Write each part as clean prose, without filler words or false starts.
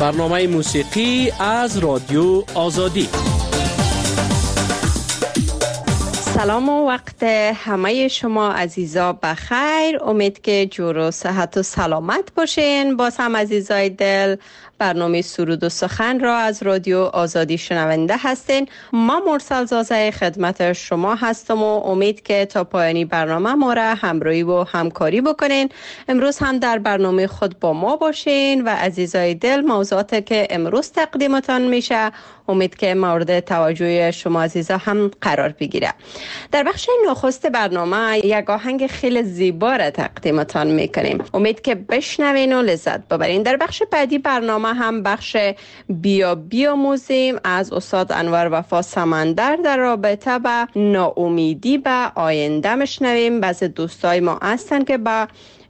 برنامه موسیقی از رادیو آزادی. سلام و وقت همه شما عزیزا بخیر. امید که جور و صحت و سلامت باشین. باز هم عزیزای دل برنامه سرود و سخن را از رادیو آزادی شنونده هستین. ما مرسل زازه خدمت شما هستم و امید که تا پایانی برنامه ما را همراهی و همکاری بکنین. امروز هم در برنامه خود با ما باشین و عزیزای دل موضوعاتی که امروز تقدیمتان میشه امید که مورد توجه شما عزیزا هم قرار بگیره. در بخش نخست برنامه یک آهنگ خیلی زیبا را تقدیمتان میکنیم. امید که بشنوین و لذت ببرین. در بخش بعدی برنامه هم بخش بیا بیاموزیم از استاد انور وفا سمندر در رابطه با ناامیدی به آینده میشنویم. بعضی دوستای ما هستن که با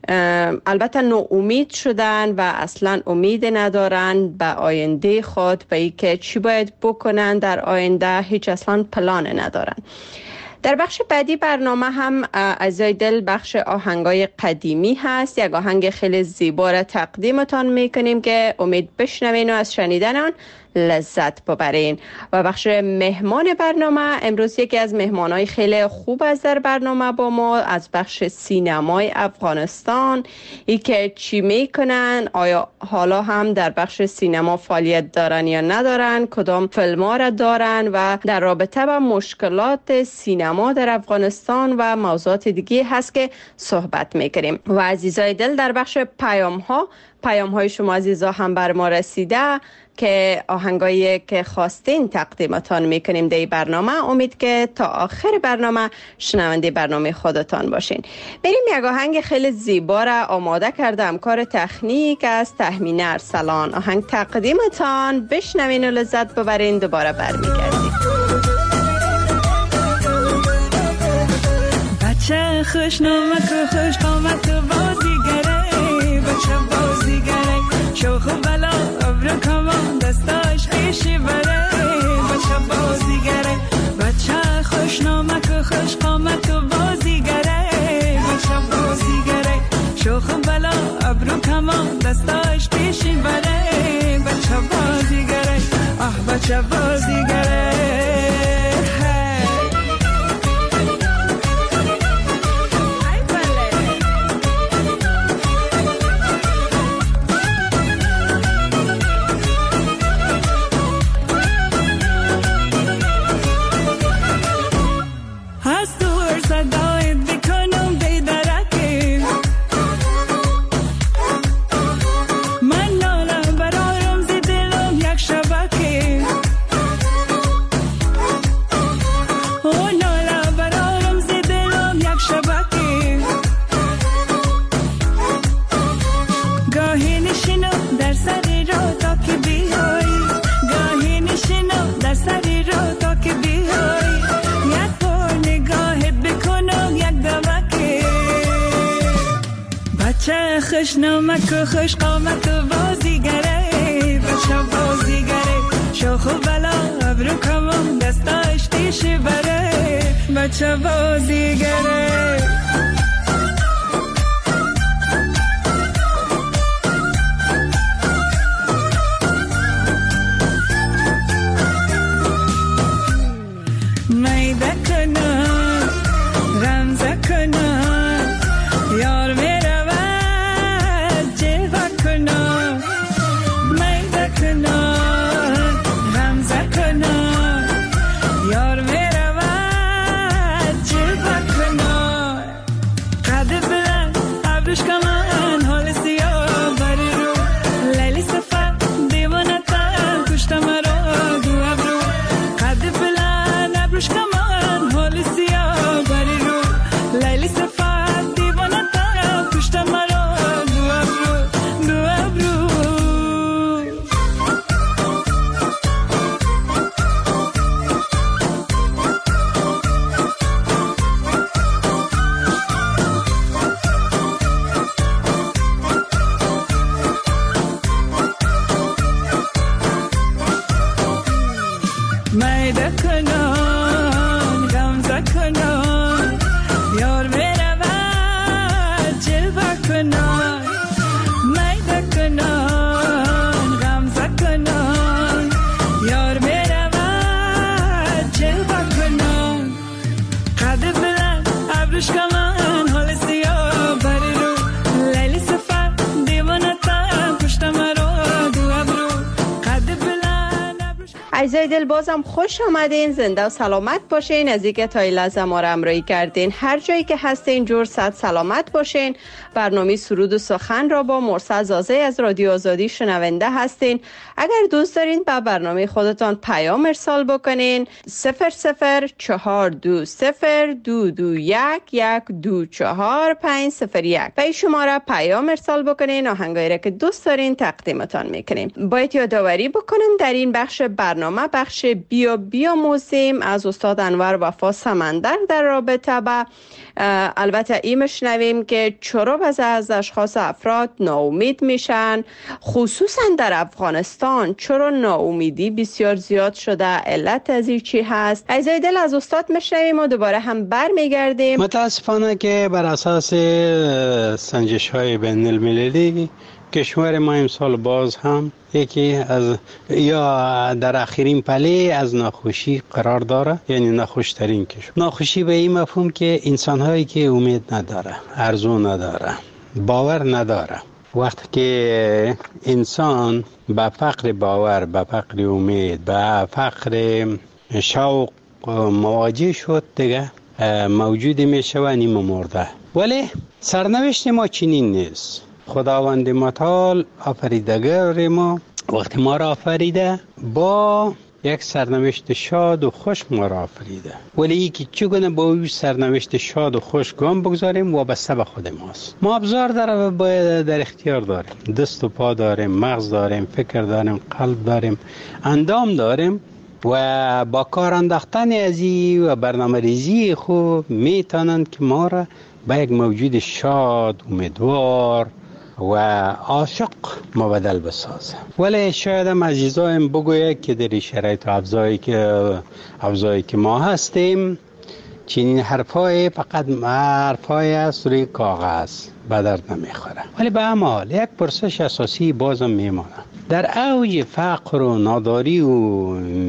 البته ناامید شدن و اصلا امید ندارن به آینده خود، به اینکه چی باید بکنن در آینده، هیچ اصلا پلان ندارن. در بخش بعدی برنامه هم عزیزای دل بخش آهنگای قدیمی هست. یک آهنگ خیلی زیبا را تقدیمتان میکنیم که امید بشنوین و از شنیدن آن لذت ببرین. و بخش مهمان برنامه امروز یکی از مهمانای خیلی خوب از در برنامه با ما از بخش سینمای افغانستان، ای که چی میکنن، آیا حالا هم در بخش سینما فعالیت دارن یا ندارن، کدام فیلم ها را دارن و در رابطه با مشکلات سینما در افغانستان و موضوعات دیگه هست که صحبت میکنیم. و عزیزای دل در بخش پیام های شما عزیزا هم بر ما رسیده که آهنگایی که خواستین تقدیمتان میکنیم در برنامه. امید که تا آخر برنامه شنونده برنامه خودتان باشین. بریم یک آهنگ خیلی زیبا را آماده کردم کار تکنیک از تهمینه ارسلان. آهنگ تقدیمتان، بشنوین و لذت ببرین. دوباره برمیگردیم. بچه خوشنامک و خوش قامت و بازیگره، بچه بازیگره شوخ و بلا ابرو کمان دستاش پیشی بره. بچه بازیگره بچه خوشنامک و خوش قامت و بازیگره، بچه بازیگره شوخ و بلا ابرو کمان دستاش پیشی بره. بچه بازیگره آه بچه بازیگره. خوشنامک و خوش قامت و بازیگره، بچه بازیگره شوخ و بلا ابرو کمان دستاش پیشی بره. بچه بازیگره میده کنن رمزه کنن یار میره کنن غمزه عزیزای دل بازم خوش آمدین، زنده و سلامت باشین. از اینکه تا این لحظه ما را همراهی کردین، هر جایی که هستین جور صد سلامت باشین. برنامه سرود و سخن را با مرسل زازه از رادیو آزادی شنونده هستین. اگر دوست دارین به برنامه خودتان پیام ارسال بکنین 004221221124501 به شماره پیام ارسال بکنین. آهنگایی را که دوست دارین تقدیمتان میکنیم. باید یادآوری بکنم در این بخش برنامه بخش بیاموزیم از استاد انور وفا سمندر در رابطه با البته این مشنویم که چرا بعضی از اشخاص افراد ناامید میشن، خصوصا در افغانستان چرا ناامیدی بسیار زیاد شده، علت از این چی هست. عزیزای دل از استاد مشنویم و دوباره هم برمیگردیم. متاسفانه که بر اساس سنجش های بین المللی کشور ما امسال باز هم یکی از یا در آخرین پله از ناخوشی قرار داره، یعنی ناخوشترین کشور. ناخوشی به این مفهوم که انسان هایی که امید نداره، آرزو نداره، باور نداره. وقتی که انسان با فقر باور، با فقر امید، با فقر شوق مواجه شد دیگه موجود میشه و نیم مرده. ولی سرنوشت ما چنین نیست. خداوند متعال آفریدگار ما وقتی ما را آفریده با یک سرنوشت شاد و خوش ما را آفریده، ولی یکی چگونه با این سرنوشت شاد و خوش گام بگذاریم وابسته به خود ماست. ما ابزار باید در اختیار داریم، دست و پا داریم، مغز داریم، فکر داریم، قلب داریم، اندام داریم و با کار انداختن ازی و برنامه ریزی خوب میتونند که ما را به یک موجود شاد، امیدوار و عاشق مبدل بسازه. ولی شاید هم عزیزایم بگوید که در شرایط افضایی که ما هستیم چنین حرفای فقط حرفای است روی کاغذ به درد نمیخوره. ولی به عمل یک پرسش اساسی بازم میمانه. در اوج فقر و ناداری و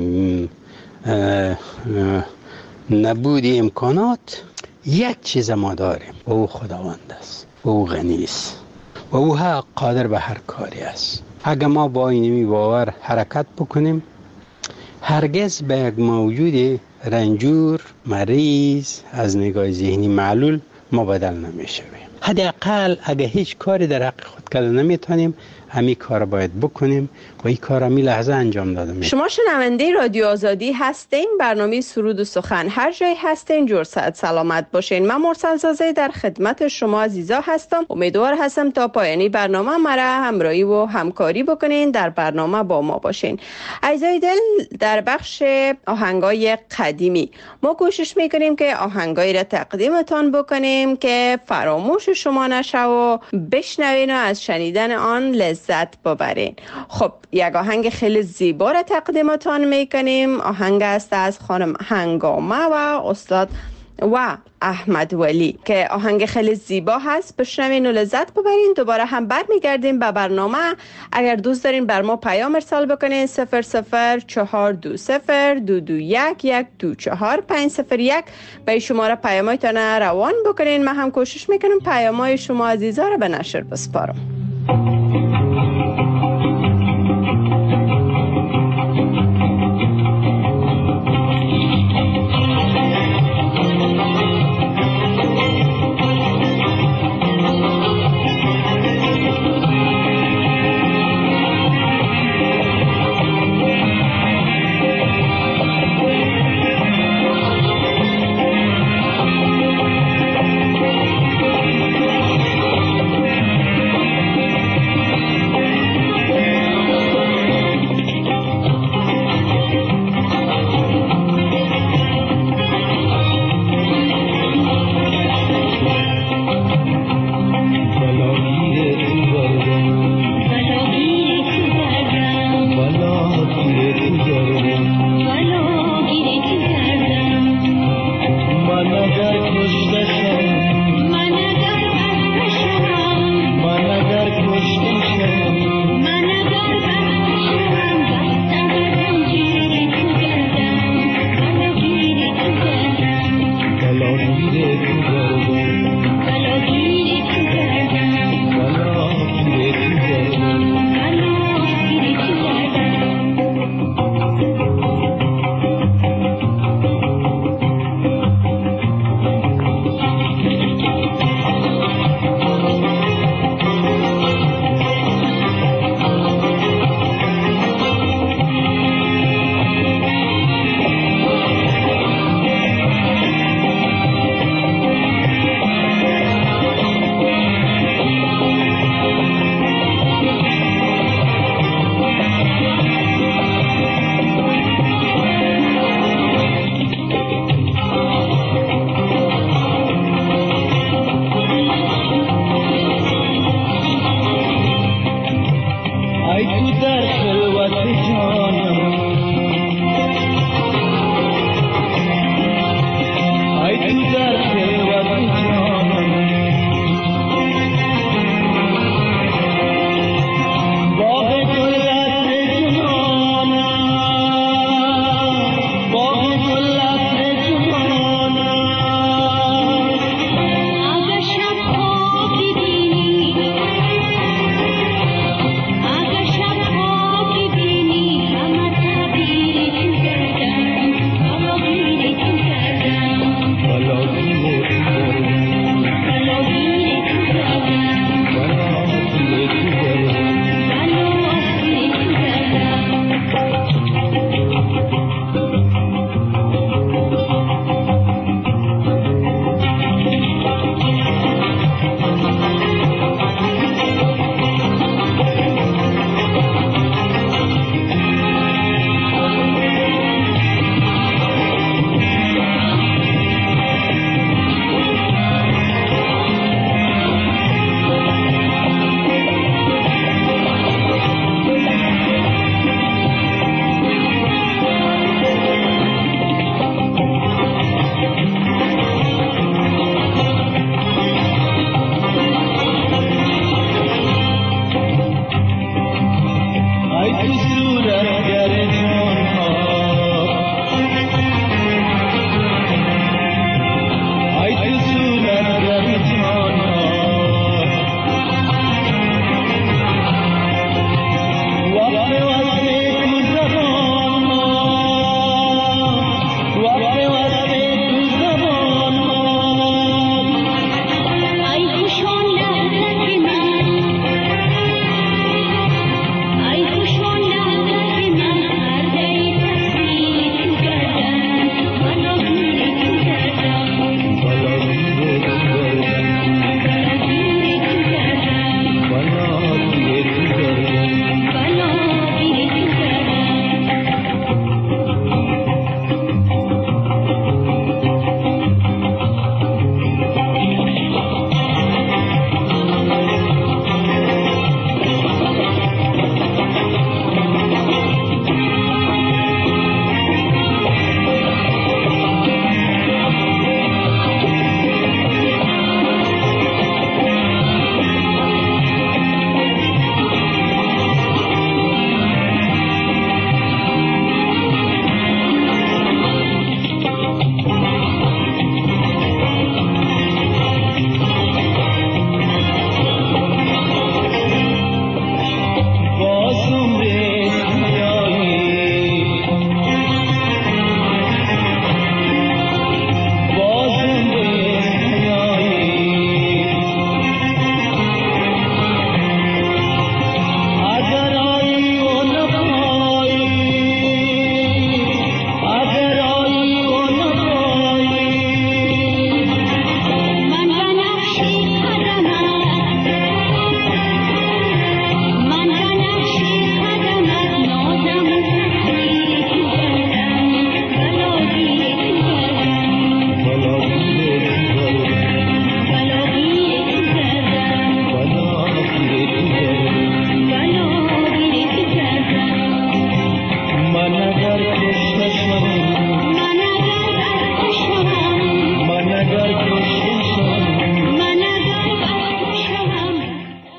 نبود امکانات یک چیز ما داریم و او خداوند است و او غنی است و او قادر به هر کاری است. اگر ما با این باور حرکت بکنیم هرگز به یک موجود رنجور، مریض، از نگاه ذهنی معلول مبدل نمیشویم. حداقل اگر هیچ کاری در حق خود کرده نمیتونیم همین کار باید بکنیم و این کار همین لحظه انجام داده میشه. شما شنونده رادیو آزادی هستین، برنامه سرود و سخن. هر جای هستین جور صحت سلامت باشین. من مرسل زازه در خدمت شما عزیزا هستم. امیدوار هستم تا پایانی برنامه مرا همراهی و همکاری بکنین، در برنامه با ما باشین. عزیزای دل، در بخش آهنگای قدیمی ما کوشش میکنیم که آهنگایی را تقدیمتان بکنیم که فراموش شما نشه و بشنوین و از شنیدن آن لذت ببرین. خب یک آهنگ خیلی زیبا را تقدیمتان میکنیم. آهنگ است از خانم هنگامه و استاد و احمد ولی که آهنگ خیلی زیبا هست. بشنوین و لذت ببرین. دوباره هم برمیگردیم به برنامه. اگر دوست دارین بر ما پیام ارسال بکنین 004221221124501 به شماره پیامایتان روان بکنین. من هم کوشش میکنم پیامای شما عزیزا را به نشر بسپارم.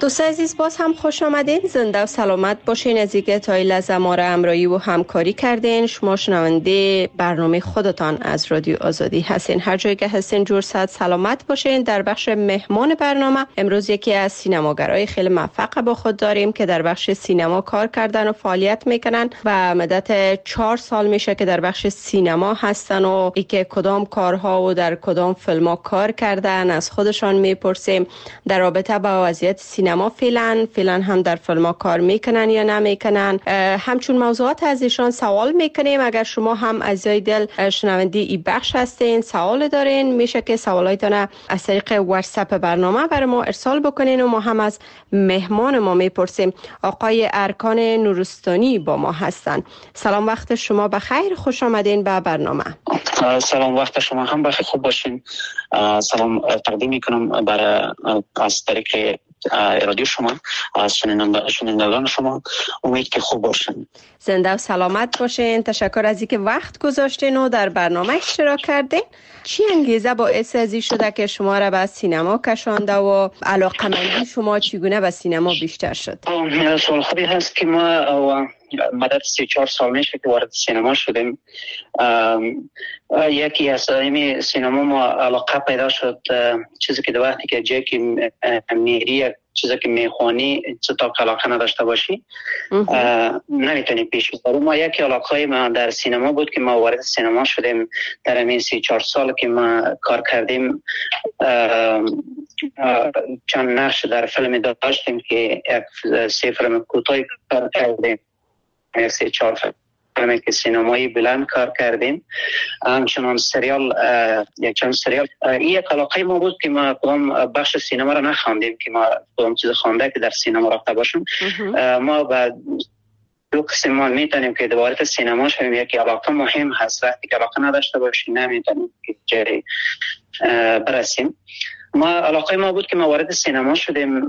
دوست عزیز باز هم خوش آمدین. زنده و سلامت باشین. از اینکه تا این لحظه ما را همراهی و همکاری کردین. شما شنونده برنامه خودتان از رادیو آزادی هستین. هر جایی که هستین جور صحت سلامت باشین. در بخش مهمان برنامه امروز یکی از سینماگرای خیلی موفق با خود داریم که در بخش سینما کار کردن و فعالیت میکنن و مدت 4 سال میشه که در بخش سینما هستن و اینکه کدام کارها و در کدام فیلم‌ها کار کردن از خودشان میپرسیم. در رابطه با وضعیت سینما فعلا هم در فیلم‌ها کار میکنن یا نمیکنن، همچون موضوعات از ایشان سوال میکنیم. اگر شما هم عزیزای دل شنونده این بخش هستین سوال دارین میشه که سوالایتان از طریق واتساپ برنامه برای ما ارسال بکنین و ما هم از مهمان ما میپرسیم. آقای ارکان نورستانی با ما هستن. سلام، وقت شما بخیر، خوش آمدین به برنامه. سلام، وقت شما هم بخیر، خوب باشین. سلام تقدیم میکنم برای از طریق رادیو شما، از شنوندگان شما. امید که خوب باشین، زنده و سلامت باشین. تشکر از اینکه وقت گذاشتین و در برنامه اشتراک کردین. چی انگیزه باعث ازی شده که شما را به سینما کشانده و علاقه‌مندی شما چگونه به سینما بیشتر شد؟ سوال خوبی هست که ما مدت 3-4 سال میشه که وارد سینما شدیم. یکی از این سینما ما علاقه پیدا شد، چیزی که وقتی که جایی که میری چیزی که میخوانی تا علاقه نداشته باشی نمیتونی پیش ببری. ما یکی علاقه ما در سینما بود که ما وارد سینما شدیم. در همین 3-4 سال که ما کار کردیم چند نقش در فیلم داشتیم که 3 فیلم کوتاه کار کردیم، 3-4 فیلم که سینمایی بلند کار کردیم، همچنان سریال، چند سریال. این یک علاقه ما بود که ما کدام بخش سینما را نخواندیم که ما کدام چیز خوانده که در سینما رفته باشیم. ما با دو قسم ما میتونیم که وارد سینما شویم. یکی علاقه مهم هست، وقتی که علاقه نداشته باشیم نمیتونیم که جایی برسیم. ما علاقه ما بود که ما وارد سینما شدیم.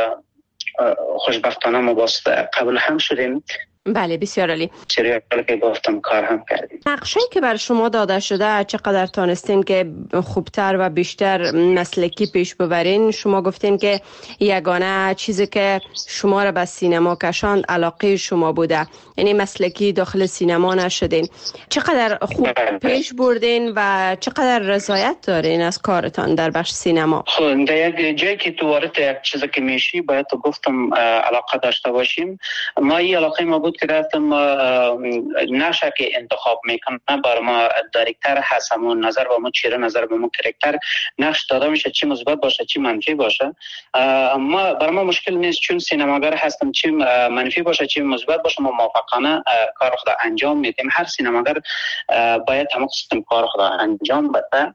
خوشبختانه ما باز قبول هم شدیم. بله، بسیار عالی. سریالی که گفتم کار هم کردیم. نقشه‌ای که بر شما داده شده چقدر تانستین که خوبتر و بیشتر مسلکی پیش ببرین؟ شما گفتین که یگانه چیزی که شما را به سینما کشاند علاقه شما بوده، یعنی مسلکی داخل سینما نشدین. چقدر خوب پیش بردین و چقدر رضایت دارین از کارتان در بخش سینما؟ خب در یک جایی که تو وارد یک چیزی که میشی باید تو گفتم علاقه داشته باشیم. ما این علاقه ما بود که رفتم نقشه که انتخاب میکنم برای ما دایرکتر هست، همون نظر با ما چیره، نظر با ما کرکتر نقش داده میشه، چی مثبت باشه چی منفی باشه. ما برای ما مشکل نیست چون سینماگر هستم، چی منفی باشه چی مثبت باشه ما موافقانه کار خود انجام میدیم. هر سینماگر باید همون قسم کار خود انجام بده.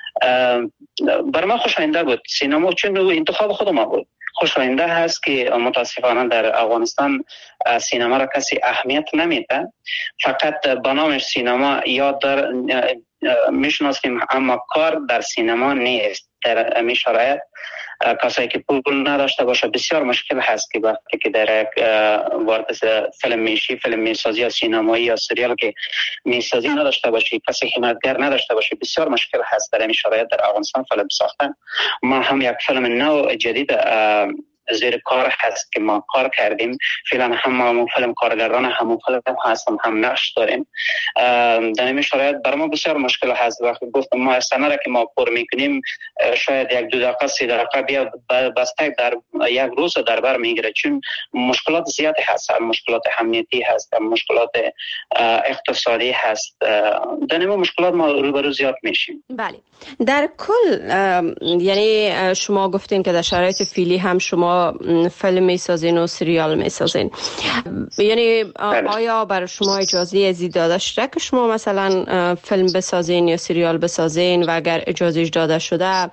برای ما خوشاینده بود سینما چون انتخاب خود ما بود. خوشاینده هست که متاسفانه در افغانستان سینما را کسی اهمیت نمیده، فقط به نام سینما یاد در میشناسیم اما کار در سینما نیست. در همین شرایط کسایی که پول نداشته باشه بسیار مشکل هست که وقتی که در وارد فیلم میشی، فیلم میسازی یا سینمایی یا سریال که میسازی نداشته باشی، کسی حمایتگر نداشته باشه، بسیار مشکل هست در این شرایط در افغانستان فیلم ساختن. ما هم یک فیلم نو جدید زیر کار هست که ما کار کردیم. فعلا هم فیلم کارگردان همون فیلم هستم، هم نقش داریم. در این شرایط برای ما بسیار مشکل هست. وقتی گفتم ما سنره که ما پر میکنیم شاید 1-2 دقیقه 3 دقیقه بیا بسته در یک روز در بر میگیره، چون مشکلات زیادی هست، مشکلات امنیتی هست، مشکلات اقتصادی هست. در این مشکلات ما روبرو زیاد میشیم. بله، در کل یعنی شما گفتین که در شرایط فعلی هم شما فیلم میسازین و سریال میسازین، یعنی آیا برای شما اجازه ازی داده شده که شما مثلا فیلم بسازین یا سریال بسازین و اگر اجازه داده شده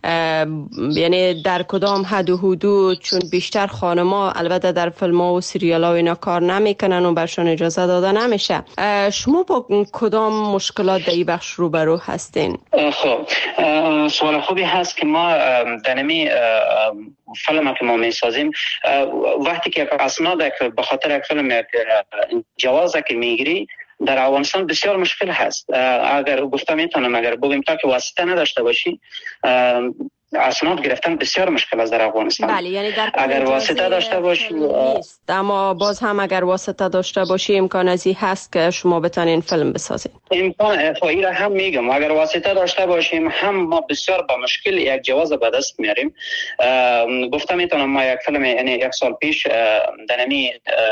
یعنی در کدام حد و حدود؟ چون بیشتر خانما البته در فیلم ها و سریال ها و اینا کار نمیکنن و برشان اجازه داده نمیشه. شما با کدام مشکلات در این بخش روبرو هستین؟ خب سوال خوبی هست که ما در نمی فیلم که ما میسازیم وقتی که اسناد به خاطر یک فیلم جواز که میگیری در افغانستان بسیار مشکل هست. اگر گفتم میتونم اگر بگیم تا که واسطه نداشته باشی اسناد گرفتن بسیار مشکل است در افغانستان. بله، یعنی در اگر واسطه داشته باشی نیست، اما باز هم اگر واسطه داشته باشی امکان ازی هست که شما بتانین فیلم بسازین. امکان افایی را هم میگم، اگر واسطه داشته باشیم هم ما بسیار با مشکل یک جواز به دست میاریم. گفتم میتونم ما یک فیلم یعنی یک سال پیش در نمی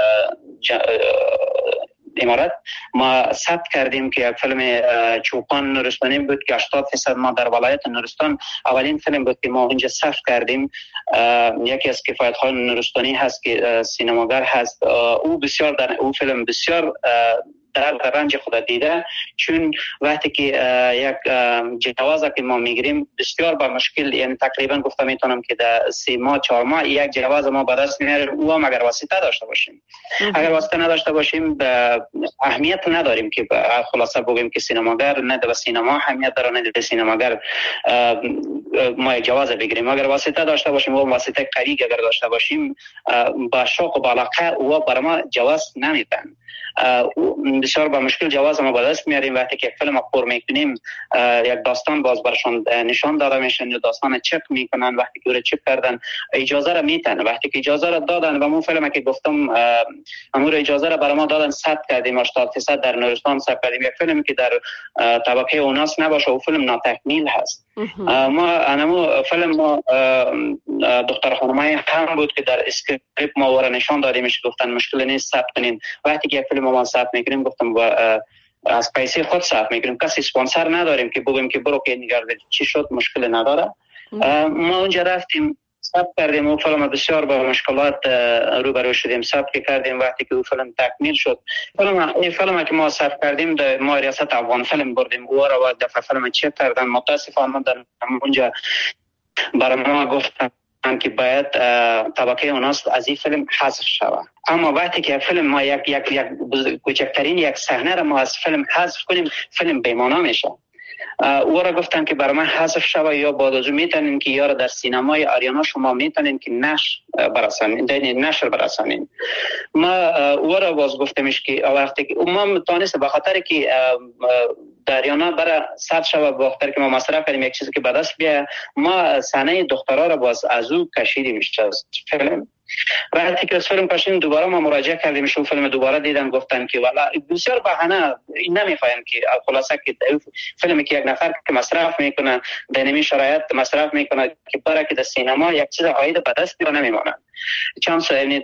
امارات ما ثبت کردیم که یک فیلم چوپان نورستانی بود که 80% ما در ولایت نورستان اولین فیلم بود که ما اونجا ثبت کردیم. یکی از کفایت های نورستانی هست که سینماگر هست، او بسیار در او فیلم بسیار در رنج خود دیده، چون وقتی که یک جوازه که ما میگیریم بسیار با مشکل، یعنی تقریبا گفتم میتونم که در 3 ماه 4 ماه یک جواز ما به دست میاریم، او هم اگر واسطه داشته باشیم. اگر واسطه نداشته باشیم اهمیت نداریم که خلاصه بگیم که سینماگر نه در سینما اهمیت داره نه در سینماگر ما یک جواز بگیریم. اگر واسطه داشته باشیم و واسطه قوی اگر داشته باشیم با شوق و با علاقه او برای ما جواز نمیدن. بسیار با مشکل جواز ما به دست میاریم. وقتی که فیلم پر میکنیم یک داستان باز برشان نشان داده میشن یا داستان چک میکنن، وقتی که چک کردن اجازه را میتن، وقتی که اجازه را دادن و اون فیلمی که گفتم امور اجازه را برای ما دادن ثبت کردیم 80% در نورستان ثبت کردیم. یک فیلمی که در طبقه اوناس نباشه و فیلم ناتکمیل هست. ما انمو فیلم ما دختر خانمای هم بود که در اسکریپت ما ور نشان دادیمش، گفتن مشکل نیست ثبت کنین. وقتی که یک فیلم ما ثبت میکنیم گفتم از پیسه خود ثبت میکنیم، کسی اسپانسر نداریم که بگیم که برو که نگرد چی شد، مشکل نداره. ما اونجا رفتیم ثبت کردیم، اون فیلم بسیار با مشکلات روبرو شدیم، ثبت کردیم. وقتی که اون فیلم تکمیل شد، این فیلم که ما ثبت کردیم ما ریاست افغان فیلم بردیم، او را دفعه فیلم چک کردن. متاسفانه در اونجا برای ما گفتن که باید طبقه اوناس از این فیلم حذف شود. اما وقتی که فیلم ما یک کوچکترین یک صحنه را ما از فیلم حذف کنیم، فیلم بی‌معنی میشه. او را گفتن که برای من حذف شود یا بعد میتونین که یا در سینمای آریانا شما میتونین که نشر برسانین. ما او را باز گفتمش که وقتی که ما تانست به خاطر که در آریانا برای ثبت شود، به خاطر که ما مصرف کردیم یک چیزی که به دست بیاد، ما صحنه دخترها را باز از او کشیدیم از فیلم. وقتی که فیلم کشیدیم دوباره ما مراجعه کردیم، شو فیلم دوباره دیدن، گفتن که والا بسیار بهانه نمیفهمن که خلاصه که فیلمی که یک نفر که مصرف میکنه در نمی شرایط مصرف میکنه که برای که در سینما یک چیز عاید به دست بیاره نمیمونه. چند سال یعنی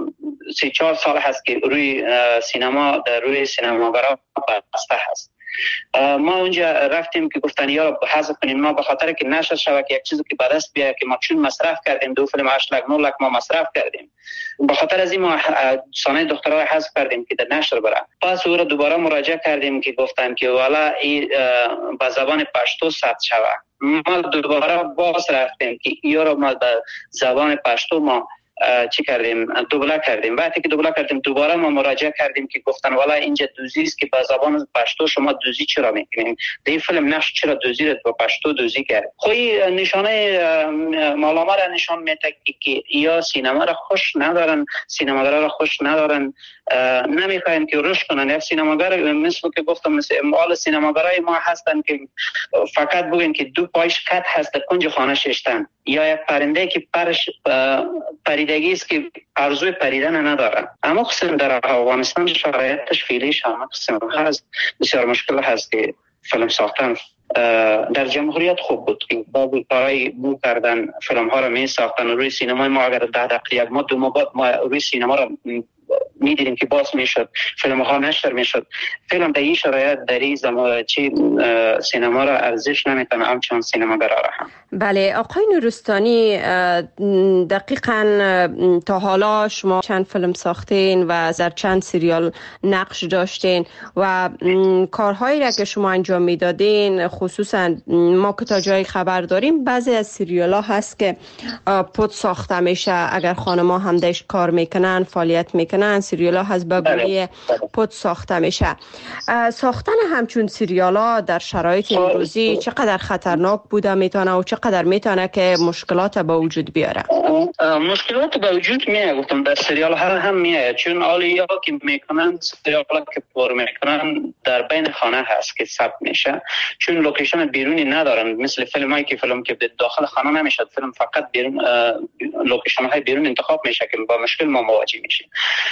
3-4 سال هست که روی سینما در روی سینماگرا بسته هست. ما اونجا رفتیم که گفتن یا رو حذف کنیم، ما به خاطر که نشر شود که یک چیزی که به دست بیاد که ما چون مصرف کردیم، 2 فیلم 8 لک 9 لک ما مصرف کردیم، به خاطر از این ما صحنه دخترها حذف کردیم که در نشر بره. پس او رو دوباره مراجعه کردیم که گفتن که والا این به زبان پشتو ثبت شود. ما دوباره باز رفتیم که یا رو ما به زبان پشتو ما چی کردیم، دوبله کردیم. وقتی که دوبله کردیم دوباره ما مراجعه کردیم که گفتن والا اینجا دوزی است که به زبان پشتو شما دوزی چرا میکنین، در فیلم نقش چرا دوزی رو با پشتو دوزی کرد. خوی نشانه معلومه را نشان میده که یا سینما را خوش ندارن، سینماگرا را خوش ندارن، نمیخواین که رشد کنن. یک سینماگر مثل که گفتم مثل مال سینماگرای ما هستن که فقط بگن که 2 پایش کت هست کنج خانه ششتن، یا یک پرنده که پرش پریدگی است که ارزوی پریدن نداره. اما قسم در افغانستان شرایطش فعلیش هم قسم هست، بسیار مشکل هست که فیلم ساختن. در جمهوریت خوب بود که با کارهای بو کردن فیلم ها را می ساختن روی سینمای ما. اگر 10 دقیقه 1 ماه 2 ماه بعد ما روی سینما را می‌دیدیم که باز میشد، فیلم ها نشر میشد. فیلم در این شرایط در این زمان چی سینما را ارزش نمیتونه همچنان سینماگرا را هم. بله آقای نورستانی، دقیقاً تا حالا شما چند فیلم ساختین و در چند سریال نقش داشتین و کارهایی را که شما انجام میدادین، خصوصا ما که تا جای خبر داریم بعضی از سریال ها هست که پود ساخته میشه، اگر خانم‌ها هم داش کار میکنن فعالیت میکنن میکنن، سریال ها هست به گونه پود ساخته میشه. ساختن همچون سریال ها در شرایط امروزی چقدر خطرناک بوده میتونه و چقدر میتونه که مشکلات به وجود بیاره؟ مشکلات به وجود میاد، گفتم در سریال ها هم میاد، چون آلیا که میکنن سریال ها که پر میکنن در بین خانه هست که ثبت میشه، چون لوکیشن بیرونی ندارن، مثل فیلم هایی که داخل خانه نمیشد، فیلم فقط بیرون لوکیشن های بیرون انتخاب میشه که با مشکل ما مواجه میشیم.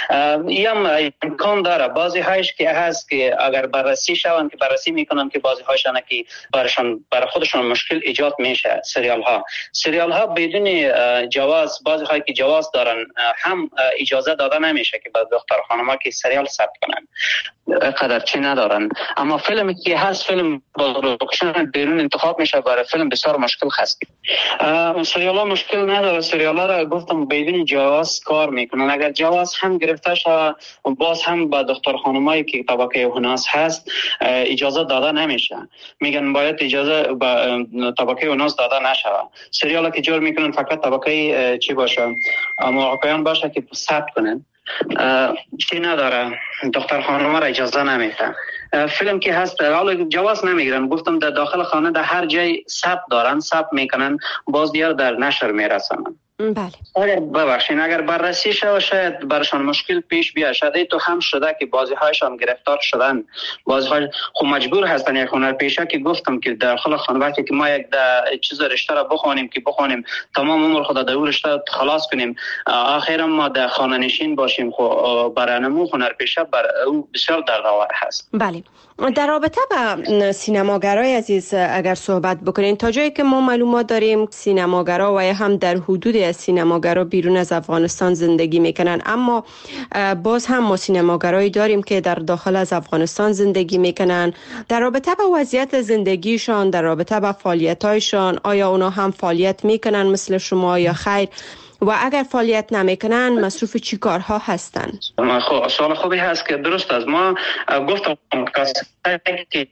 یا امکان داره بعضی هایش که هست که اگر بررسی شون که بررسی میکنن که بعضی هایشان که برای خودشون مشکل ایجاد میشه. سریال ها بدون جواز، بعضی هایی که جواز دارن هم اجازه داده نمیشه که به دختر خانم ها که سریال ثبت کنن، قدر چی ندارن. اما فیلمی که هست فیلم با لوکیشن بیرون انتخاب میشه، برای فیلم بسیار مشکل هست. سریال ها مشکل نداره، سریال ها را گفتم بدون جواز کار میکنن. اگر جواز هم گرفته شود باز هم به دختر خانمایی که طبقه هناس هست اجازه داده نمیشه، میگن باید اجازه به طبقه هناس داده نشه. سریال که جور میکنن فقط طبقه چی باشه، موقعیان باشه که ثبت کنن، چی نداره، دختر خانم را اجازه نمیده. فیلم که هست حالا جواز نمیگیرن، گفتم در داخل خانه در هر جای ثبت دارن، ثبت میکنن، باز دیار در نشر میرسونن. بله. ببخشین اگر بررسی شاید برشان مشکل پیش بیاد. شاید تو هم شده که بعضی هایشان گرفتار شدن، بعضی های خب مجبور هستن یک هنر پیشه که گفتم که داخل خانه وقتی که ما یک چیز رشته را بخونیم تمام عمر خود در رشته خلاص کنیم، آخرا ما در خانه نشین باشیم، خب برای نمو هنر پیشه بر او بسیار دردآور هست. بله. در رابطه با سینماگرای عزیز اگر صحبت بکنین، تا جایی که ما معلومات داریم سینماگرا و هم در حدود از سینماگرا بیرون از افغانستان زندگی میکنن، اما باز هم ما سینماگرایی داریم که در داخل از افغانستان زندگی میکنن. در رابطه با وضعیت زندگیشان، در رابطه با فعالیتایشان، آیا اونا هم فعالیت میکنن مثل شما یا خیر؟ و اگر فعالیت نمیکنن مصروف چی کارها هستن؟ خب سوال خوبی هست که درست است. ما گفتم کسایی که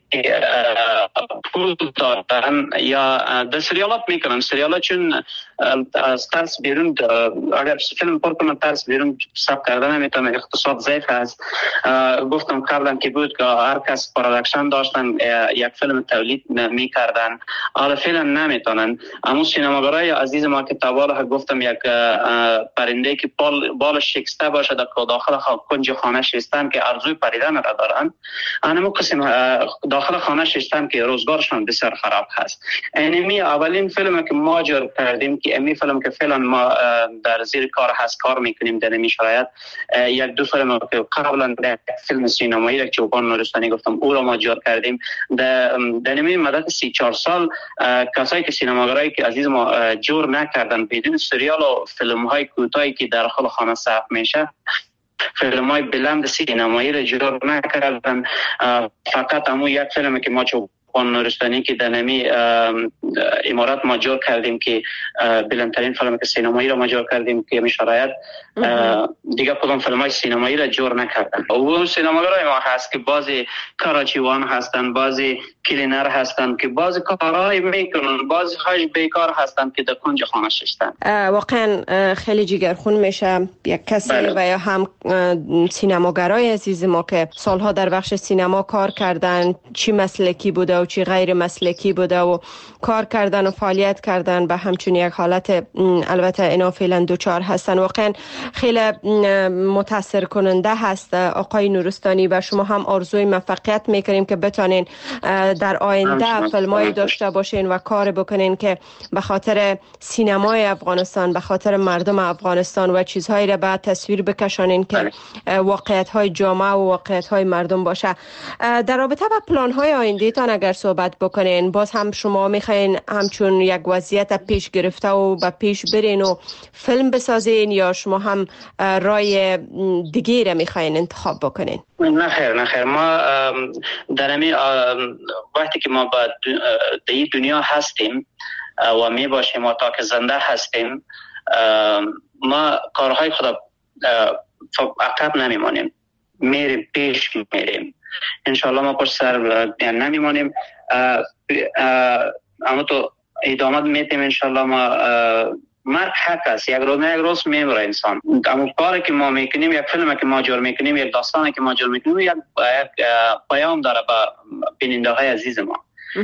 پول دارن یا در سریالات میکنن، سریالات چون از ترس بیرون اگر فیلم پر کنن ترس بیرون ثبت کردن نمیتونه، اقتصاد ضعیف هست. گفتم قبلا که بود که هر کس پروداکشن داشتن یک فیلم تولید میکردن، حالا فیلم نمیتونن. اما سینماگرای عزیز ما که تواله گفتم یک پرنده که بال شکسته باشه در داخل کنج خانه شستن که ارزوی پریدن را دارن، انمو قسم داخل خانه شستن که روزگارشان بسیار خراب هست. اینمی اولین فیلم که ما جور کردیم که امی فیلم که فعلا ما در زیر کار هست کار میکنیم در امی شرایط، یک دو فیلم که قبلا در فیلم سینمایی که چوپان نورستانی گفتم او را ما جور کردیم در امی مدت 34 سال. کسایی که سینماگرایی که عزیز ما جور نکردن بدون سریال و فیلم های کوتاهی که در داخل خانه ثبت میشه، فیلم های بلند سینمایی را جور نکردن. فقط همون یک فیلم که ما چوپان نورستانی که در نمی امارات ما جور کردیم که بلندترین فیلم که سینمایی را ما جور کردیم که می شرایط دیگه کدام فیلم های سینمایی را جور نکردن. و سینماگرای ما هست که بعضی کاراچیوان هستن، بعضی کلینر هستن که بعضی کارهای میکنن، بعضی هاش بیکار هستن که در کنج خانه شستن. واقعا خیلی جگرخون میشه یک کسی و یا هم سینماگرای عزیز ما که سالها در بخش سینما کار کردن، چی مسلکی بوده و چی غیر مسلکی بوده و کار کردن و فعالیت کردن به همچون یک حالت البته اینا فعلا دوچار هستن. واقعا خیلی متاثر کننده هست. آقای نورستانی و شما هم آرزوی موفقیت میکنیم که بتونین در آینده فیلمایی داشته باشین و کار بکنین که به خاطر سینمای افغانستان، به خاطر مردم افغانستان و چیزهایی را به تصویر بکشانین که واقعیت‌های جامعه و واقعیت‌های مردم باشه. در رابطه با پلان‌های آینده‌تان اگر صحبت بکنین، باز هم شما میخواین همچون یک وضعیت پیش گرفته و به پیش برین و فیلم بسازین یا شما هم رای دیگه را میخواین انتخاب بکنین؟ نه خیر ما در امی وقتی که ما با دنیا هستیم و می باشیم و تا که زنده هستیم، ما کارهای خود عقب نمیمانیم، میریم پیش میریم. انشالله ما پشت سر نمیمانیم، اما تو ادامه میتیم. انشالله ما مرگ حق است، یک روز نه یک روز میمیره انسان. اما کاری که ما میکنیم، یک فیلمی که ما جور میکنیم، یک داستانی که ما جور میکنیم، یک پیام داره به بیننده های عزیز ما.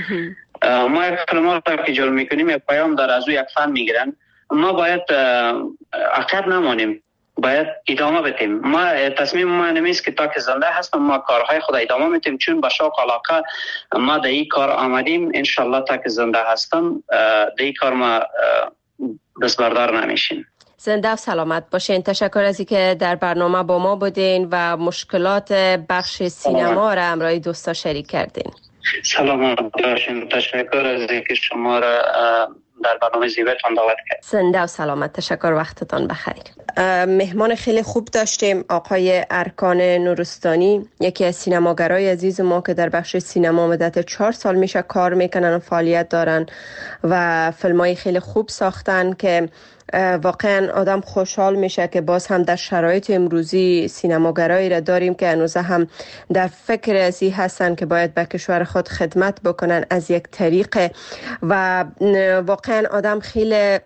ما یک فیلم که جور میکنیم یک پیام داره، از او یک فن میگیرن. ما باید عقب نمانیم، باید ادامه بدیم. ما تصمیم ما نمیست که تا که زنده هستم ما کارهای خود ادامه میدیم، چون به شوق علاقه ما در این کار آمدیم. انشالله تا که زنده هستم در این کار ما دست بردار نمیشیم. زنده و سلامت باشین. تشکر از اینکه در برنامه با ما بودین و مشکلات بخش سینما را همراه دوستا شریک کردین. سلامت باشین. تشکر از اینکه شما را در برنامه زیبایتان دعوت کرد. زنده و سلامت. تشکر، وقتتان بخیر. مهمان خیلی خوب داشتیم، آقای ارکان نورستانی، یکی از سینماگرای عزیز ما که در بخش سینما مدت 4 سال میشه کار میکنن و فعالیت دارن و فیلمای خیلی خوب ساختن که واقعا آدم خوشحال میشه که باز هم در شرایط امروزی سینماگرایی را داریم که هنوز هم در فکر ازی هستن که باید به کشور خود خدمت بکنن از یک طریق و واقعا آدم خیلی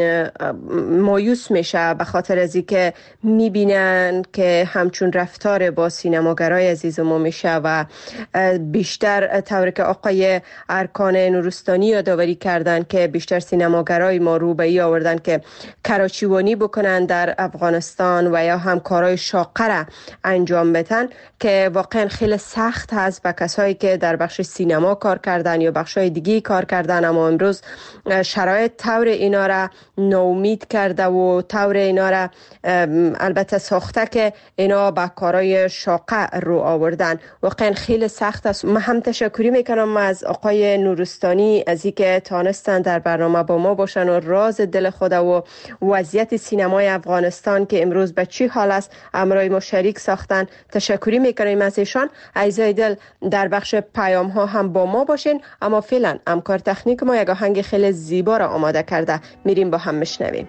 مایوس میشه به خاطر ازی که میبینن که همچون رفتار با سینماگرای عزیز ما میشه و بیشتر طوری که آقای ارکان نورستانی یادآوری کردن که بیشتر سینماگرای ما رو به ای آوردن که کراچیوانی بکنن در افغانستان و یا هم کارهای شاقه را انجام بدن که واقعا خیلی سخت هست به کسایی که در بخش سینما کار کردن یا بخشای دیگه کار کردن، اما امروز شرایط طور اینا را ناامید کرده و طور اینا را البته ساخته که اینا با کارهای شاقه رو آوردن. واقعا خیلی سخت است. من هم تشکری میکنم از آقای نورستانی از اینکه تانستن در برنامه با ما باشن و راز دل خود و وضعیت سینمای افغانستان که امروز به چی حال است امرای ما شریک ساختن. تشکری میکنیم از ایشان. عزیزای دل، در بخش پیام ها هم با ما باشین، اما فعلا همکار تکنیک ما یک آهنگ خیلی زیبا را آماده کرده، میریم با هم میشنویم.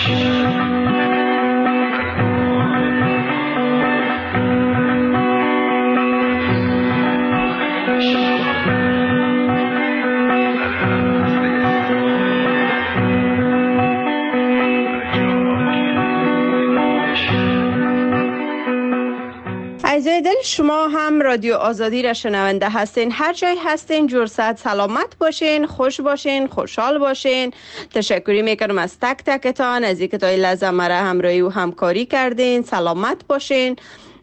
عزیزای دل، شما هم رادیو آزادی را شنونده هستین. هر جای هستین جور صحت سلامت باشین، خوش باشین، خوشحال باشین. تشکری میکنم از تک تکتان از اینکه تا این لحظه مرا همراهی و همکاری کردین. سلامت باشین.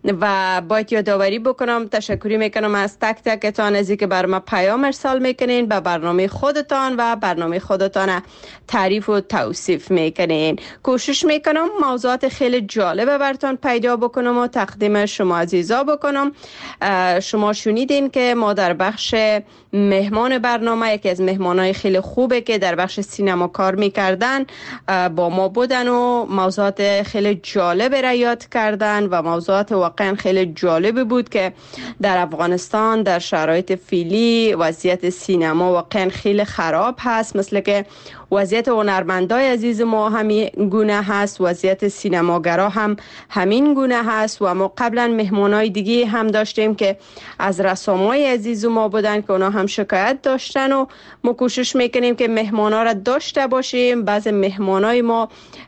و باید یادآوری بکنم تشکری میکنم از تک تکتان از اینکه بر ما پیام ارسال میکنین، به برنامه خودتان و برنامه خودتان تعریف و توصیف میکنین. کوشش میکنم موضوعات خیلی جالب براتون پیدا بکنم و تقدیم شما عزیزا بکنم. شما شنیدین که ما در بخش مهمان برنامه، یکی از مهمانای خیلی خوبه که در بخش سینما کار میکردن با ما بودن و موضوعات خیلی جالب را یاد کردن و موضوعات واقعا خیلی جالب بود که در افغانستان در شرایط فعلی وضعیت سینما واقعا خیلی خراب هست، مثل که وضعیت هنرمندای عزیز ما همین گونه هست، وضعیت سینماگرا هم همین گونه هست. و ما قبلا مهمانای دیگه هم داشتیم که از رسامای عزیز ما بودن که اونا هم شکایت داشتن و ما کوشش میکنیم که مهمانا را داشته باشیم. بعض مهمانای ما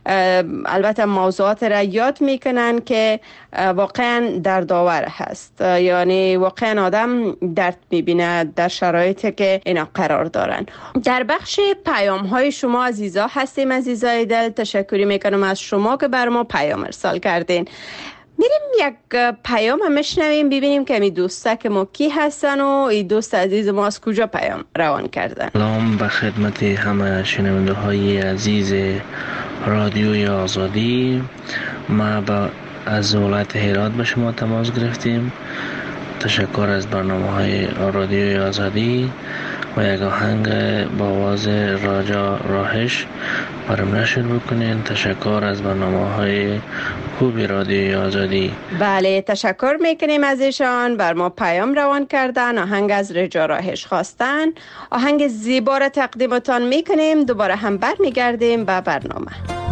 البته موضوعات را یاد میکنن که واقعا دردآور هست، یعنی واقعا آدم درد میبینه در شرایطی که اینا قرار دارن. در بخش پیام های شما عزیزا هستیم. عزیزای دل، تشکری میکنم از شما که بر ما پیام ارسال کردین. میریم یک پیام هم میشنویم ببینیم که این دوستا که ما کی هستن و این دوست عزیز ما از کجا پیام روان کردن. سلام به خدمت همه شنونده های عزیز رادیوی آزادی. ما از ولایت هرات به شما تماس گرفتیم. تشکر از برنامه های رادیوی آزادی و یک آهنگ با آواز راجا راهش برام نشر بکنین. تشکر از برنامه های خوبی رادیوی آزادی. بله، تشکر میکنیم از ایشان، بر ما پیام روان کردن، آهنگ از راجا راهش خواستن. آهنگ زیبا را تقدیمتان میکنیم. دوباره هم برمیگردیم به برنامه.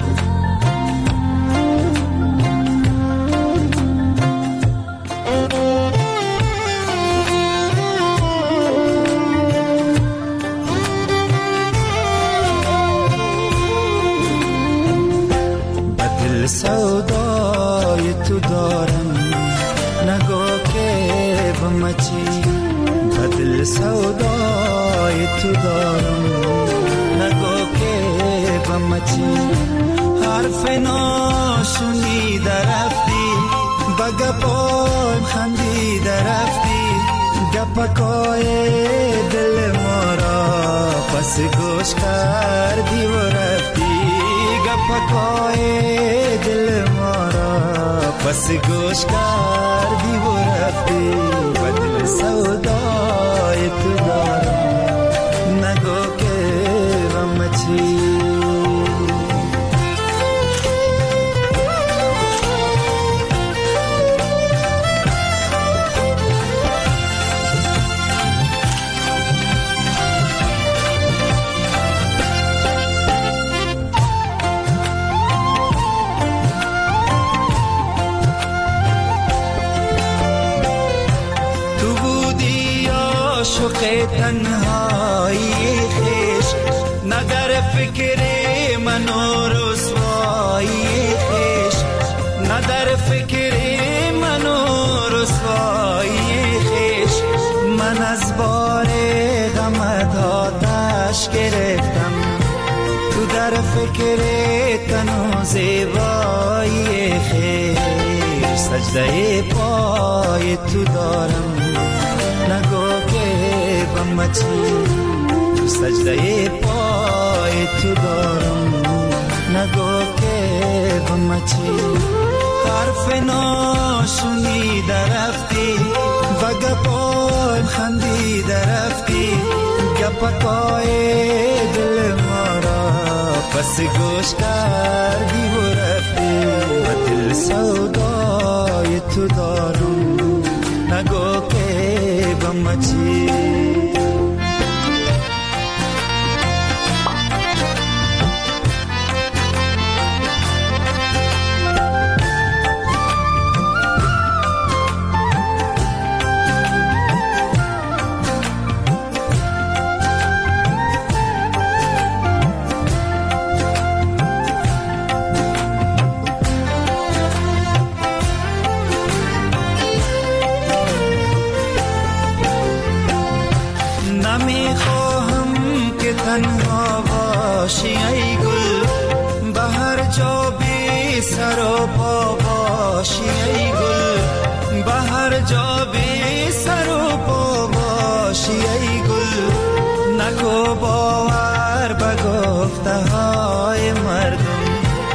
سودای تو دارم نگاه که بمچی، بدل سودای تو دارم نگاه که بمچی. حرف ناشنیده رفتی، بگپایم خندیده رفتی، گپکای دل ما را پس گوش کردی و رفتی. گپکای دل ما را پس گوش کردی و رفتی. بدل سودای تو دارم نگو که بمچی. تنهایی خیش نگر فکر من و رسوایی خیش، ندر فکر من و رسوایی خیش. من از بار غمت آتش گرفتم، تو در فکر تن و زیبایی خیش. سجده پای تو دارم نگو که بمچی، سجده پای تو دارم نگو که بمچی. حرف ناشنیده رفتی، بگپایم خندیده رفتی، گپکای دل ما را پس گوش کردی و رفتی. بدل سودای تو دارم نگو که بمچی. سر و پا باشی ای گل، به هر جا بی سر و پا باشی ای گل. نکو باور به گفته های مردم،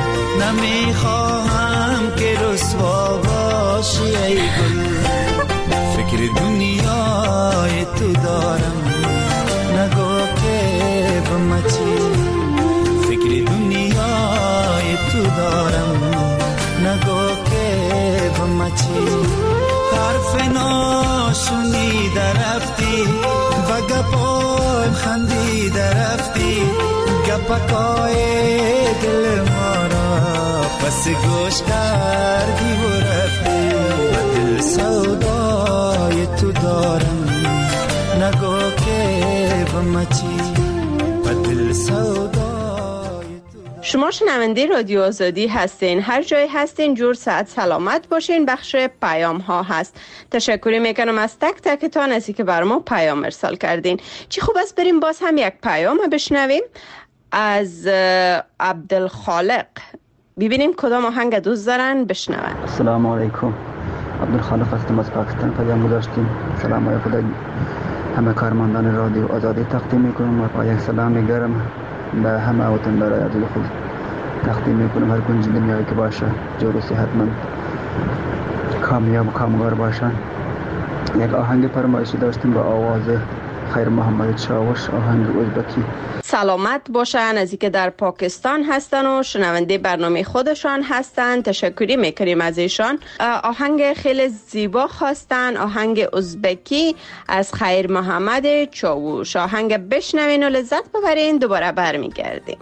نمیخواهم که رسوا باشی ای گل. فکر دنیای تو دارم، نگو که بمچی. فکر دنیای تو دارم، نگو که بمچی. حرف ناشنیده رفتی و گپایم خندیده رفتی، گپکای دل ما را پس گوش کردی و رفتی. و دل سودای تو دارم، نگو که بمچی. و دل سودای شما شنونده رادیو آزادی هستین. هر جای هستین جور صحت سلامت باشین. بخش پیام ها هست. تشکری میکنم از تک تکتان از اینکه بر ما پیام ارسال کردین. چی خوب است بریم باز هم یک پیام بشنویم از عبدالخالق. ببینیم کدام آهنگ دوست دارن بشنون. السلام علیکم، عبدالخالق هستم از پاکستان. پیام گذاشتیم. سلام علیکم خدا همه کارمندان رادیو آزادی تقدیم میکنم و با یک سلام گرم به همه وطندارای عزیز خود تقدیم میکنم. هر کنج دنیایی که باشه جور و صحتمند، کامیاب و کامگار باشن. یک آهنگ فرمایشی داشتیم با آواز خیر محمد چاوش، آهنگ ازبکی. سلامت باشن از اینکه در پاکستان هستن و شنونده برنامه خودشان هستن. تشکری میکنیم از ایشان. آهنگ خیلی زیبا خواستن، آهنگ ازبکی از خیر محمد چاوش. آهنگ بشنوین و لذت ببرین. دوباره برمیگردیم.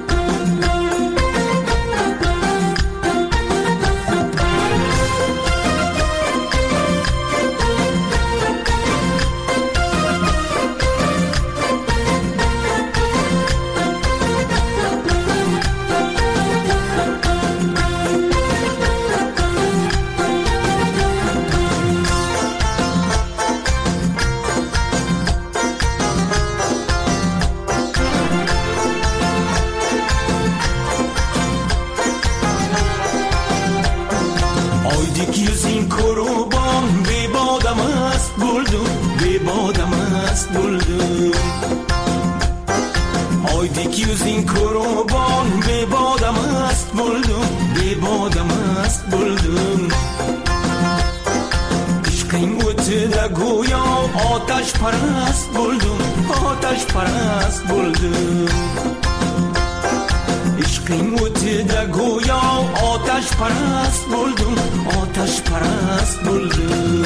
آتش پرست بلدم، آتش پرست بلدم. عشقیم و تیده گویا آتش پرست بلدم، آتش پرست بلدم.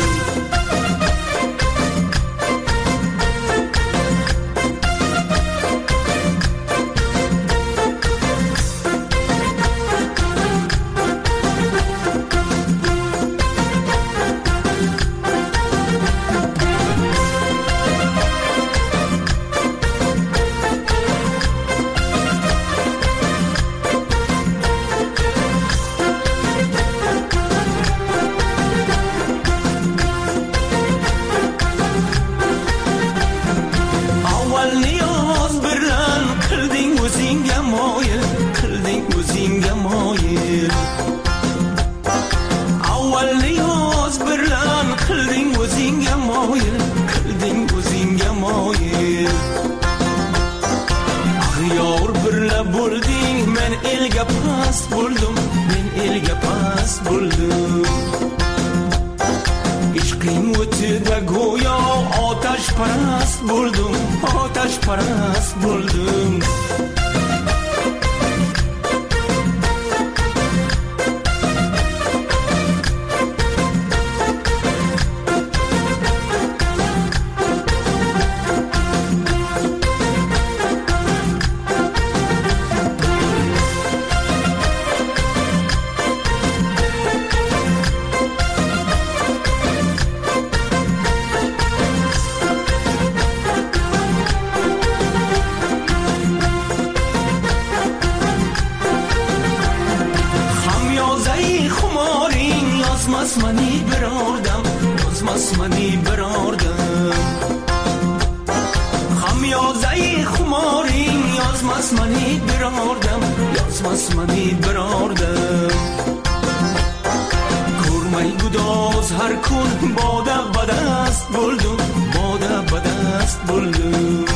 مسمنی براردم هر کن باده به دست بردم باده به دست بردم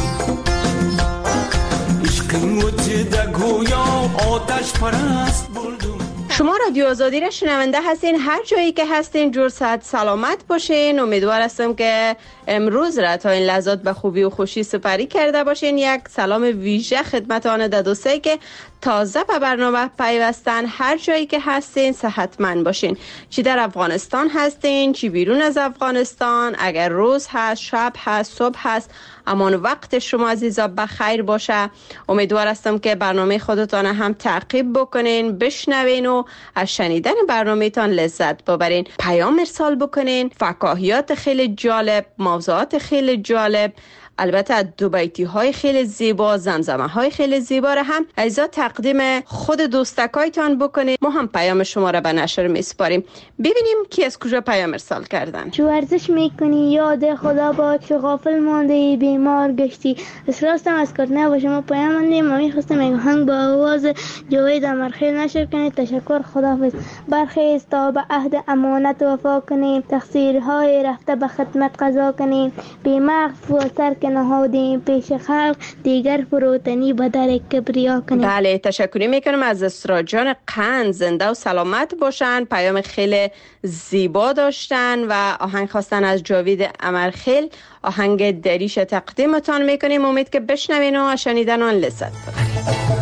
عشقم و در گویا آتش پرست بردم. شما رادیو آزادی را شنونده هستین، هر جایی که هستین جور صحت سلامت باشین. امیدوار هستم که امروز را تا این لحظات به خوبی و خوشی سپری کرده باشین. یک سلام ویژه خدمت آن دوستایی که تازه به برنامه پیوستن، هر جایی که هستین صحتمند باشین، چی در افغانستان هستین چی بیرون از افغانستان، اگر روز هست شب هست صبح هست، امان وقت شما عزیزا بخیر باشه. امیدوار هستم که برنامه خودتان هم تعقیب بکنین، بشنوین و از شنیدن برنامه تان لذت ببرین. پیام ارسال بکنین، فکاهیات خیلی جالب، موضوعات خیلی جالب، البته دو بیتی های خیلی زیبا، زمزمه های خیلی زیبا را هم عزیزا تقدیم خود دوستکایتان بکنید. ما هم پیام شما را به نشر میسپاریم. ببینیم کی از کجا پیام ارسال کردن. چو ورزش میکنی یاد خدا باد، چو غافل مانده بیمار گشتی. راستم از کارتنه با شما پیام ماندیم. ما میخواستم یک هنگ با آواز جاوید امرخیل نشر کنید. تشکر، خداحافظ. برخیز تا به عهد امانت وفا کنیم، تقصیرهای رفته به خدمت قضا کنیم. بی‌مغز و سر نهادیم پیش خلق، دیگر فروتنی به در کبریا کنیم. بله، تشکر میکنم از اسرا جان قند، زنده و سلامت باشن. پیام خیلی زیبا داشتن و آهنگ خواستن از جاوید امرخیل. آهنگ دریش تقدیمتان میکنیم. امید که بشنوین و شنیدن آن لذت ببرید.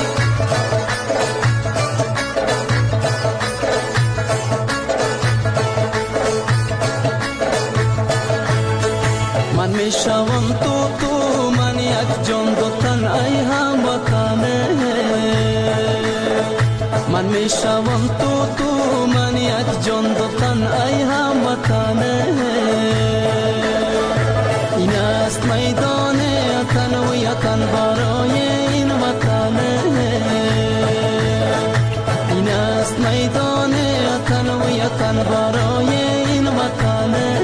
میشوم تو من یک جان دو تن ای هموطنه. من میشوم تو من یک جان دو تن ای هموطنه. این است میدان تن و یتن برای این وطنه. این است میدان تن و یتن برای این وطنه.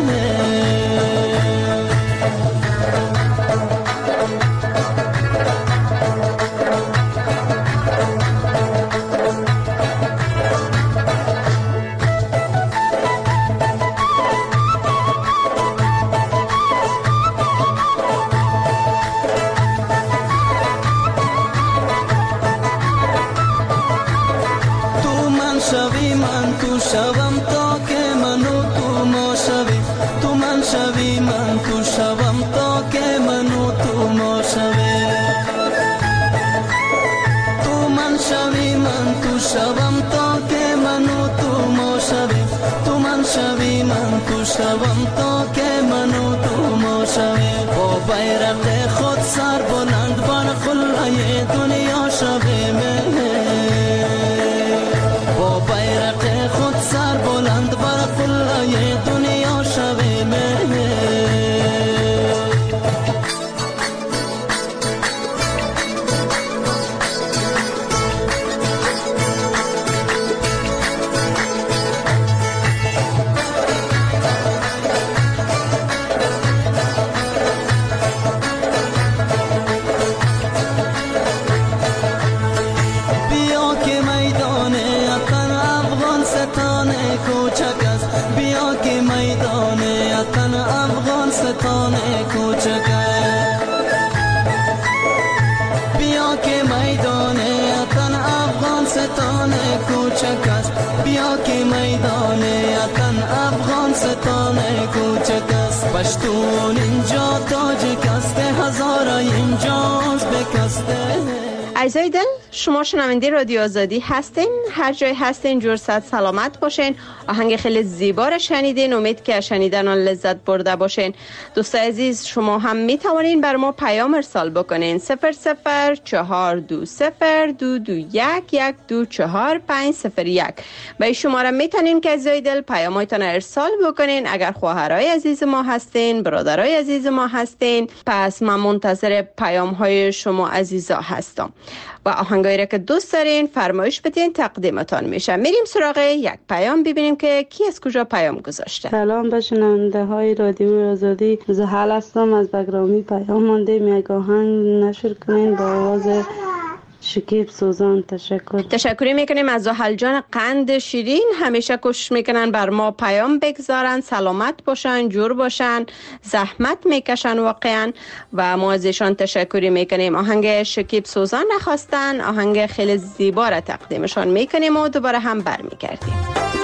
شوم تا که من و تو ما شویم. تو من شوی من تو شوم تا که من و تو ما شویم. تو من شوی من تو شوم تا که من و تو ما شویم. تو من شوی من تو شوم تا که من و تو ما شویم. با بیرق خود سر بلند بر قله دنیا شویم. با بیرق خود سر بلند بر قله دنیا شویم. بیا که میدان اتن افغان ستان کوچک است. بیا که میدان اتن افغان ستان کوچک است. بیا که میدان اتن افغان ستان کوچک است. بیا که میدان اتن افغان ستان کوچک است. پشتون اینجا تاجک است، هزاره اینجاست بکسته. عزیزای دل، شما شنونده رادیو آزادی هستین، هر جای هستین جور صحت سلامت باشین. آهنگ خیلی زیبا را شنیدین، امید که شنیدن آن لذت برده باشین. دوستای عزیز، شما هم می توانین بر ما پیام ارسال بکنین. 0042022112450501. به این شماره میتونین که عزیزای دل پیاماتون ارسال بکنین. اگر خواهرای عزیز ما هستین، برادرای عزیز ما هستین، پس من منتظر پیام های شما عزیزا هستم و آهنگایی را که دوست دارین فرمایش بدین تقدیمتان میشه. میریم سراغ یک پیام ببینیم که کی از کجا پیام گذاشته. سلام به شنونده های رادیو آزادی، زحل هستم از بگرامی. پیام ماندیم یک آهنگ نشر کنین با آواز شکیب سوزان تشکر میکنیم از زحل جان قند شیرین. همیشه کوشش میکنن بر ما پیام بگذارن، سلامت باشن، جور باشن، زحمت میکشن واقعا و ما ازشان تشکر میکنیم. آهنگ شکیب سوزان نخواستن، آهنگ خیلی زیبا را تقدیمشان میکنیم و دوباره هم برمیگردیم.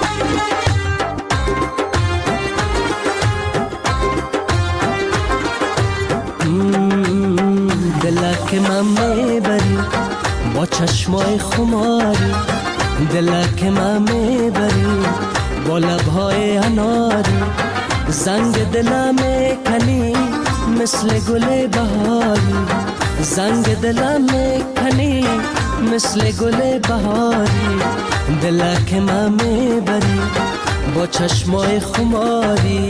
دلک من میبری با چشمای خماری، دلک من میبری با لبهای اناری، زنگ دلم میکنی مثل گل بهاری، زنگ دلم میکنی مثل گل بهاری، دلک من میبری با چشمای خماری.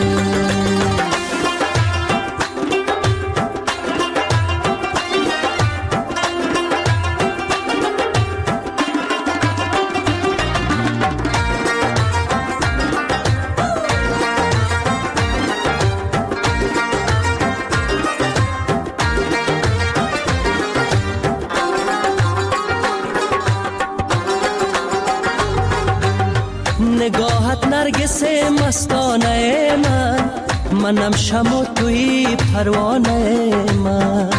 نگاهت نرگس مستانه من، منم شمع و توی پروانه من،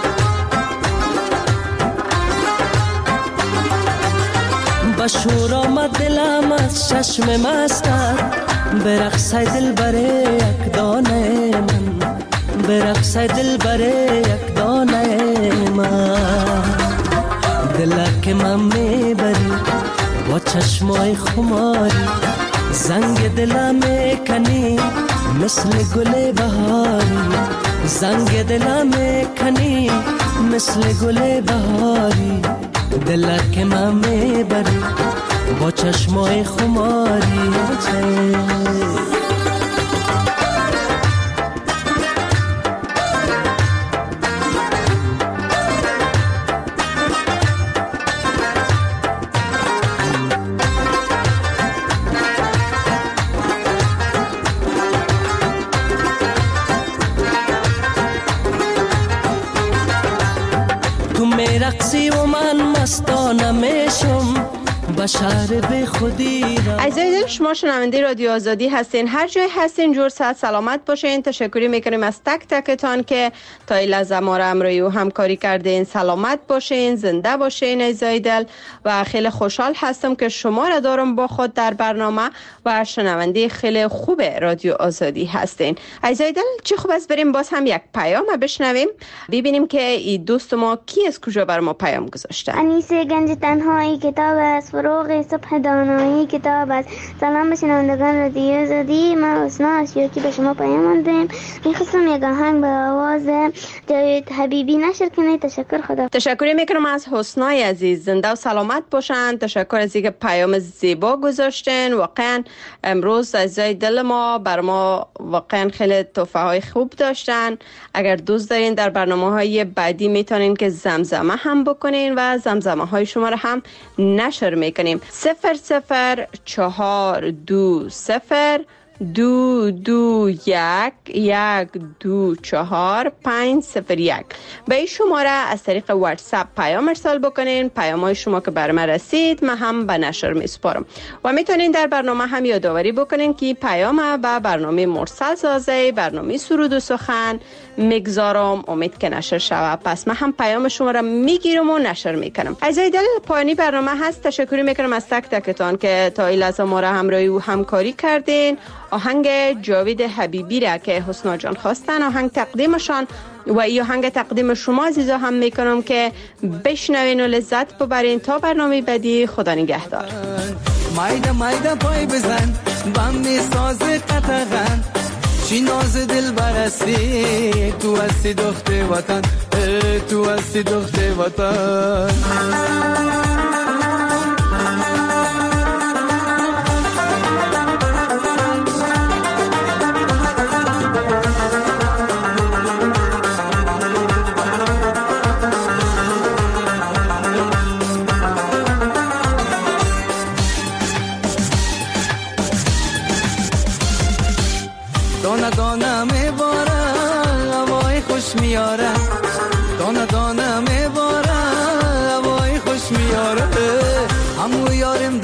بشور آمد دلم از چشم مستت، برقصه دل بره یک دانه من، برقصه دل بره یک دانه من، دلک من میبری با چشمای خماری، زنگ دلم میکنی مثل گل بهاری، زنگ دلم میکنی مثل گل بهاری، دلک من میبری با چشمای خماری. رقصی و من مستانه میشم بشر به خودی را. عزیزان شما شنونده رادیو آزادی هستین، هر جای هستین جور صحت سلامت باشین. تشکری میکنیم از تک تکتان که تا این لحظه ما را همراهی و همکاری کردین. سلامت باشین، زنده باشین عزیزای دل و خیلی خوشحال هستم که شما را دارم با خود در برنامه و شنونده خیلی خوب رادیو آزادی هستین. عزیزای دل چه خوب است بریم باز هم یک پیام بشنویم، ببینیم که این دوست ما کی از کجا بر ما پیام گذاشته. انیسه گنج تنهایی کتاب است، فروغ صبح دانایی کتاب است. سلام به شنوندگان رادیو آزادی، من حسنا اشیاکی به شما پیام دادم. میخواستم یک آهنگ به آواز جاوید حبیبی نشر کنید. تشکر. خدا. تشکر میکنم از حسنای عزیز، زنده و سلامت باشن. تشکر از اینکه پیام زیبا گذاشتن. واقعا امروز عزیزای دل ما بر ما واقعا خیلی تحفه های خوب داشتن. اگر دوست دارین در برنامه‌های بعدی میتونین که زمزمه هم بکنین و زمزمه های شما رو هم نشر میکنیم. 00420 221-124-501 به این شماره از طریق واتساپ پیام ارسال بکنین. پیام های شما که بر من رسید من هم به نشر میسپارم و میتونین در برنامه هم یادآوری بکنین که پیام به برنامه مرسل سازه، برنامه سرود و سخن میگذارم. امید که نشر شود. پس من هم پیام شما را میگیرم و نشر میکنم. عزیزای دل پایانی برنامه هست. تشکر میکنم از تک تکتان که تا این لحظه ما را همراهی و همکاری کردین. آهنگ جاوید حبیبی را که حسنا جان خواستن آهنگ تقدیمشان و این آهنگ تقدیم شما عزیزا هم میکنم که بشنوین و لذت ببرین. تا برنامه بعدی خدا نگهدار. مایده مایده پای بزن بم میساز قطغن چی ناز دل برستی تو هستی دخت وطن تو هستی دخت وطن دانه دانه میباره هوای خوش میاره دانه دانه میباره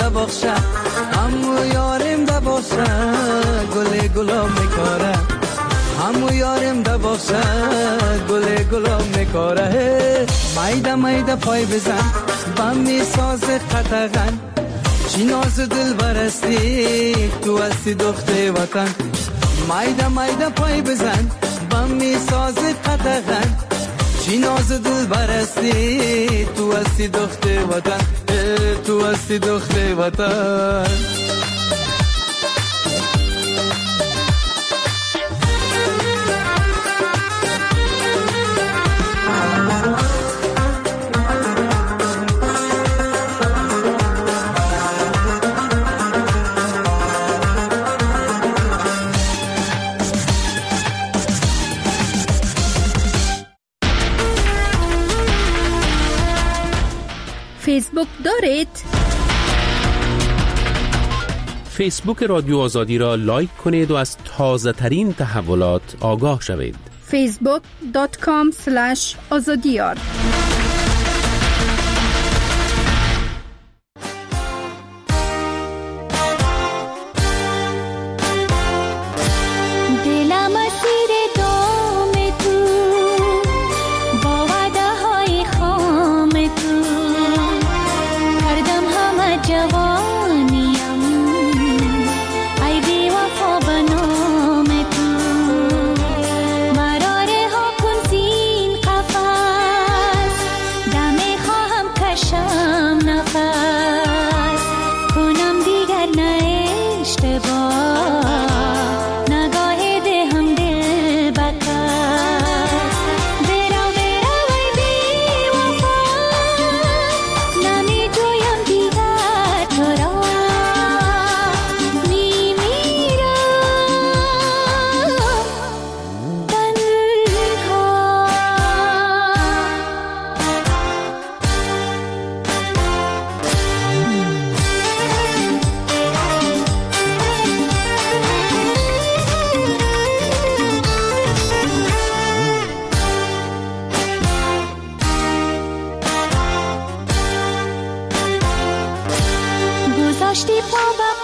بخشه همو یارم ده بخشه گل گلام میکاره همو یارم ده بخشه گل گلام میکاره مایده مایده پای بزن بم میساز قطغن چی ناز دل برستی تو هستی دخت وطن مایده مایده پای بزن بم میساز قطغن چی ناز دل برستی تو هستی دخت وطن تو هستی دخت وطن فیسبوک دارید؟ فیسبوک رادیو آزادی را لایک کنید و از تازه ترین تحولات آگاه شوید. facebook.com/azadiyar داشتی پا